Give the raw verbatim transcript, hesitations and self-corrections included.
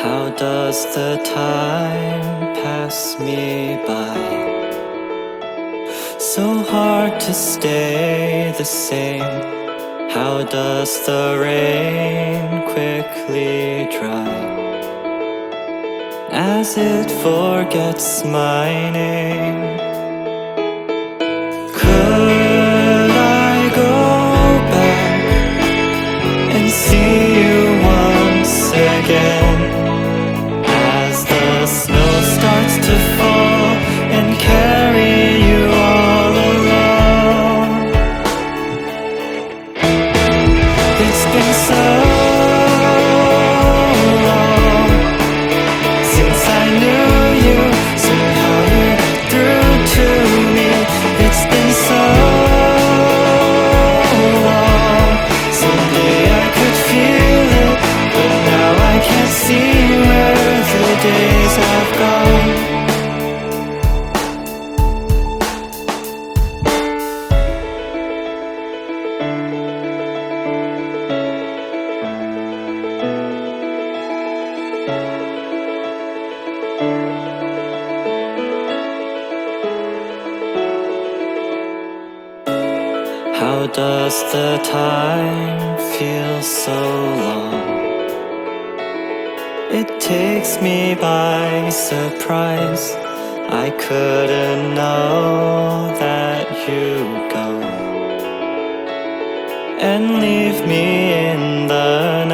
How does the time pass me by? So hard to stay the same. How does the rain quickly dry as it forgets my name? Could I go back and see you once again as the snow starts to fall and carry you all along? It's been so long since I knew you. Somehow you're through to me. It's been so long. Someday I could feel it, but now I can't see where the days have gone. How does the time feel so long? It takes me by surprise. I couldn't know that you'd go and leave me in the